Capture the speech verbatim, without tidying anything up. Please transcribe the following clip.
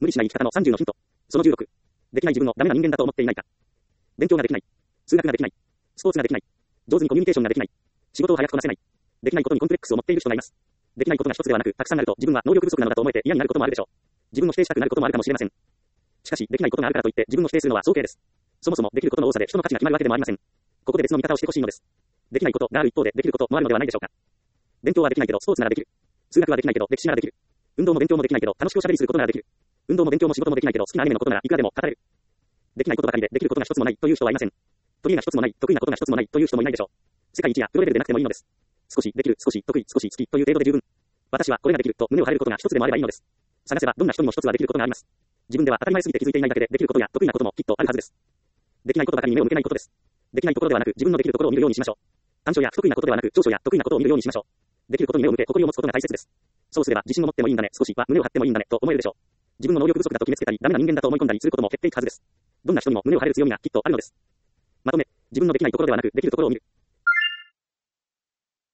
無理しない生き方のさんじゅうのヒント。そのじゅうろく。できない自分をダメな人間だと思っていないか。勉強ができない。数学ができない。スポーツができない。上手にコミュニケーションができない。仕事を早くこなせない。できないことにコンプレックスを持っている人がいます。できないことが一つではなく、たくさんあると自分は能力不足なのだと思えて嫌になることもあるでしょう。自分を否定したくなることもあるかもしれません。しかし、できないことがあるからといって自分を否定するのは早計です。そもそもできることの多さで人の価値が決まるわけでもありません。ここで別の見方をしてほしいのです。できないことがある一方でできることもあるのではないでしょうか。勉強はできないけどスポーツならできる。数学はできないけど歴史ならできる。運動も勉強もできないけど楽しくおしゃべりすることならできる。運動も勉強も仕事もできないけど好きなアニメのことならいくらでも語れる。できないことばかりでできることが一つもないという人はいません。得意が一つもない、得意なことが一つもないという人もいないでしょう。世界一やプロレベルでなくてもいいのです。少しできる、少し得意、少し好きという程度で十分。私はこれができると胸を張れることが一つでもあればいいのです。探せばどんな人にも一つはできることがあります。自分では当たり前すぎて気づいていないだけでできることや得意なこともきっとあるはずです。できないことばかりに目を向けないことです。できないところではなく自分のできるところを見るようにしましょう。短所や不得意なことではなく長所や得意なことを見るようにしましょう。できることに目を向け誇りを持つことが大切です。そうすれば自信を持ってもいいんだね、少しは胸を張ってもいいんだねと思えるでしょう。自分の能力不足だと決めつけたりダメな人間だと思い込んだりすることも減っていくはずです。どんな人にも胸を張れる強みがきっとあるのです。まとめ、自分のできないところではなくできるところを見る。